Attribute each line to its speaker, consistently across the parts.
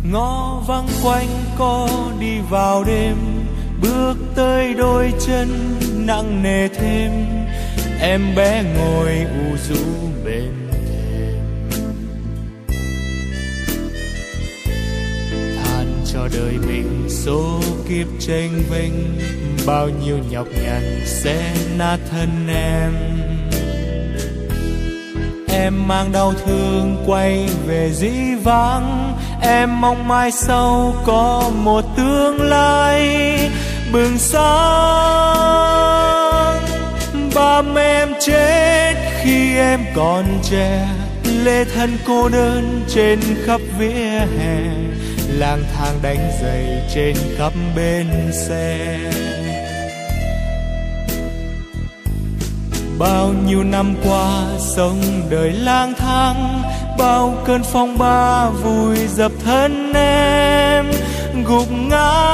Speaker 1: ngõ vắng quanh co đi vào đêm, bước tới đôi chân nặng nề thêm. Em bé ngồi u rũ bên thềm, than cho đời mình số kiếp chênh vênh, bao nhiêu nhọc nhằn sẽ nát thân em. Em mang đau thương quay về dĩ vãng, em mong mai sau có một tương lai bừng sáng. Ba mẹ em chết khi em còn trẻ, lê thân cô đơn trên khắp vỉa hè, lang thang đánh giày trên khắp bến xe. Bao nhiêu năm qua sống đời lang thang, bao cơn phong ba vùi dập thân em gục ngã.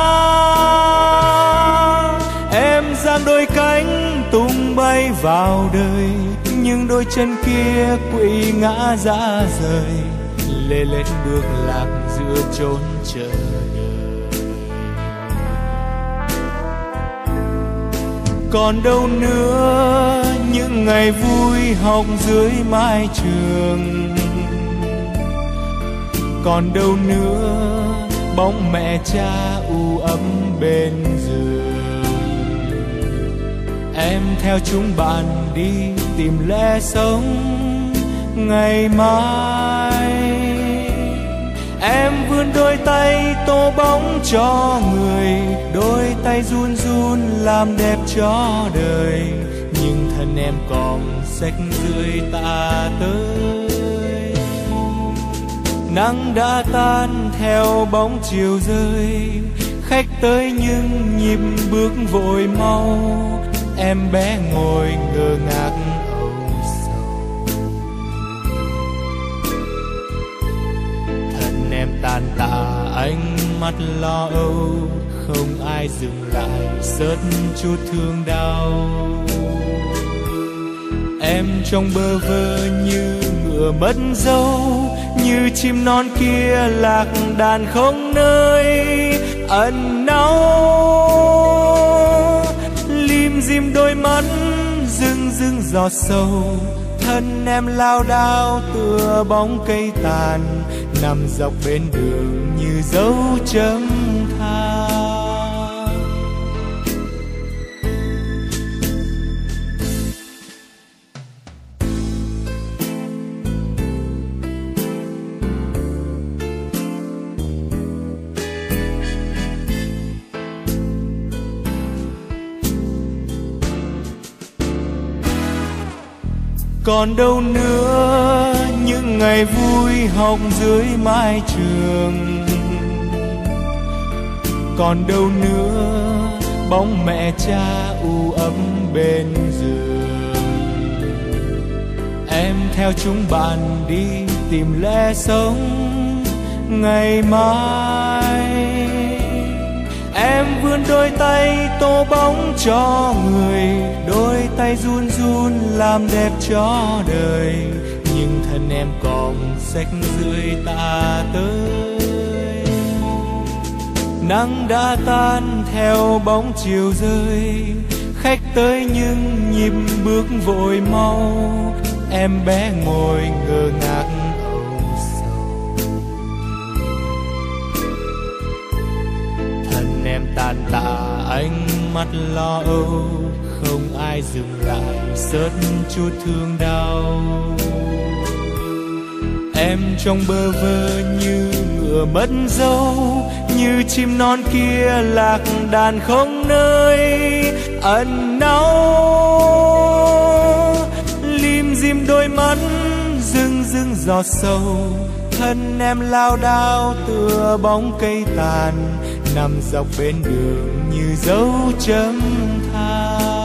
Speaker 1: Em giang đôi cánh tung bay vào đời, nhưng đôi chân kia quỵ ngã ra rời, lê lết bước lạc giữa chốn chờ đợi. Còn đâu nữa những ngày vui học dưới mái trường, còn đâu nữa bóng mẹ cha u ấm bên giường. Em theo chúng bạn đi tìm lẽ sống ngày mai. Em vươn đôi tay tô bóng cho người, đôi tay run run làm đẹp cho đời, nhưng thân em còn xách dưới ta tới. Nắng đã tan theo bóng chiều rơi, khách tới nhưng nhịp bước vội mau. Em bé ngồi ngơ ngác âu sầu, thân em tàn tạ ánh mắt lo âu, không ai dừng lại sớt chút thương đau. Em trong bơ vơ như ngựa mất dâu, như chim non kia lạc đàn không nơi ẩn náu. Lim dim đôi mắt rưng rưng giọt sầu, thân em lao đao tựa bóng cây tàn, nằm dọc bên đường như dấu chấm than. Còn đâu nữa những ngày vui học dưới mái trường, còn đâu nữa bóng mẹ cha u ấm bên giường. Em theo chúng bạn đi tìm lẽ sống ngày mai. Em vươn đôi tay tô bóng cho người, đôi tay run run làm đẹp cho đời, nhưng thân em còn xách dưới ta tới. Nắng đã tan theo bóng chiều rơi, khách tới nhưng nhịp bước vội mau. Em bé ngồi ngơ ngác âu sầu, thân em tàn tạ ánh mắt lo âu, không ai dừng lại sớt chút thương đau. Em trong bơ vơ như ngựa mất dâu, như chim non kia lạc đàn không nơi ẩn náu. Lim dim đôi mắt rưng rưng giọt sầu, thân em lao đao tựa bóng cây tàn, nằm dọc bên đường như dấu chấm than.